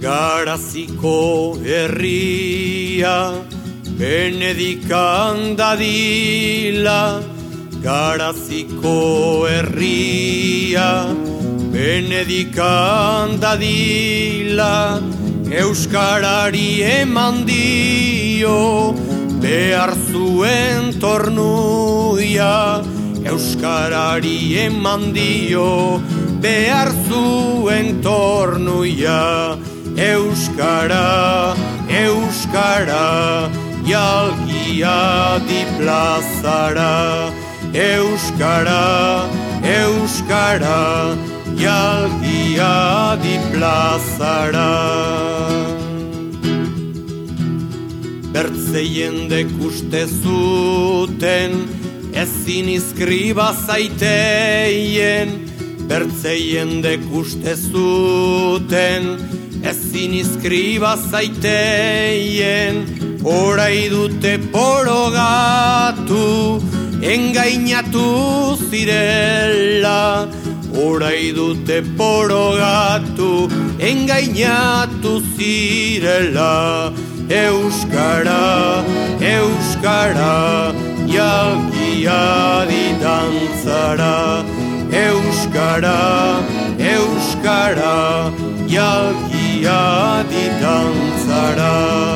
Garaziko herria benedikan dadila, Garaziko herria benedikan dadila, Euskarari eman dio behar zuen tornuia, Euskarari eman dio behar zuen tornuia. Euskara, Euskara, jalgia di plazara. Euskara, Euskara, jalgia di plazara. Bertze jendek uste zuten ezin izkriba zaiteien, bertze jendek uste zuten ezin izkriba zaiteien, orai dute porogatu, engainatu zirela. Orai dute porogatu, engainatu zirela. Euskara, Euskara, jalgia di dantzara. Euskara, Euskara, jalgia di dantzara.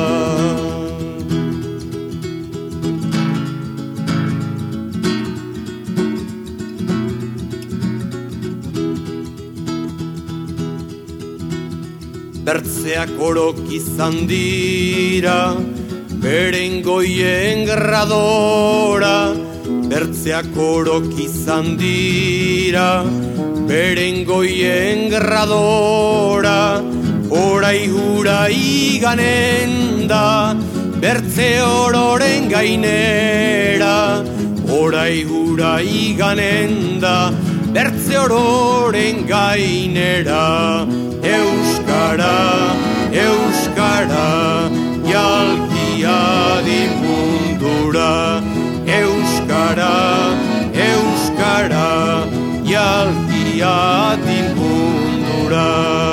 Bertzeak orok izan dira, beren goien gradora. Bertzeak orok izan dira, beren goien gradora. Orai hura iganen da, bertze ororen gainera. Orai hura iganen da, bertze ororen gainera. Euskara, Euskara, jalgia di mundura. Euskara, Euskara, jalgia di mundura.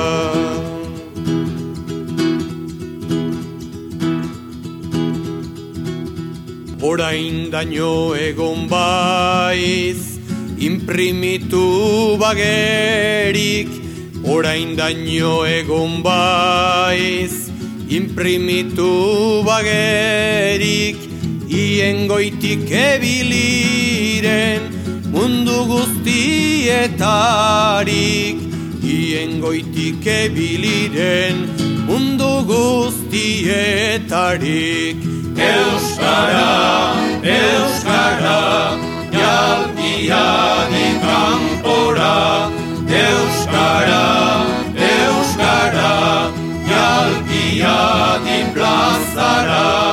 Orain daño egon baiz, imprimitu bagerik. Orain daño egon baiz, imprimitu bagerik. Ien goitik ebiliren mundu guztietarik. Ien goitik ebiliren mundu guztietarik. Euskara, Euskara, jalgia di kanpora. Euskara, Euskara, jalgia di plazara.